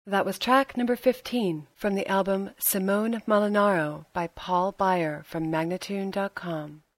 That was track number 15 from the album Simone Molinaro by Paul Beyer from Magnatune.com.